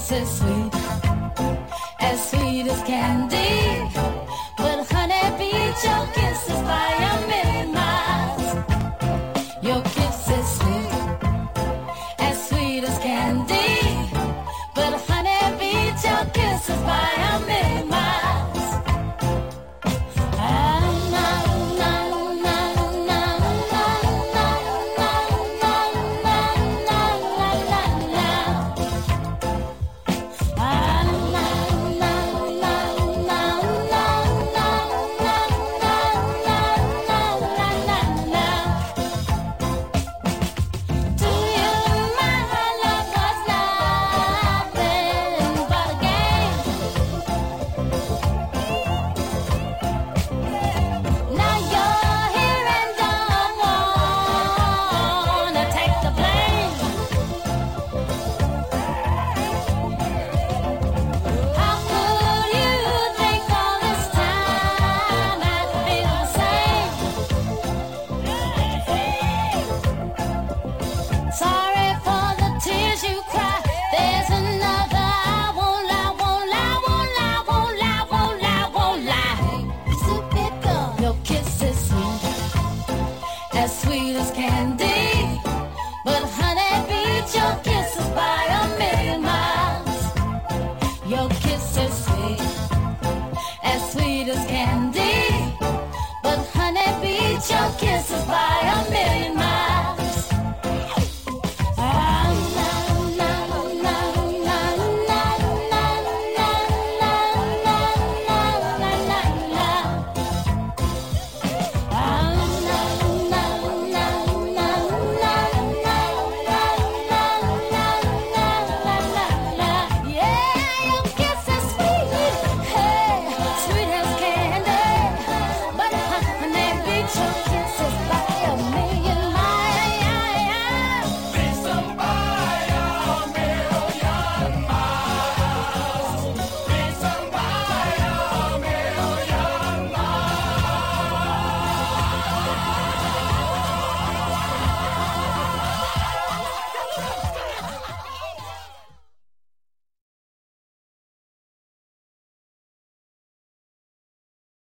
is sweet, as sweet as candy. But honey, beat your kisses by a million miles. Your kiss is sweet, as sweet as candy. But honey, beat your kisses by a million miles. Sweet as candy, but honey, beat your kisses by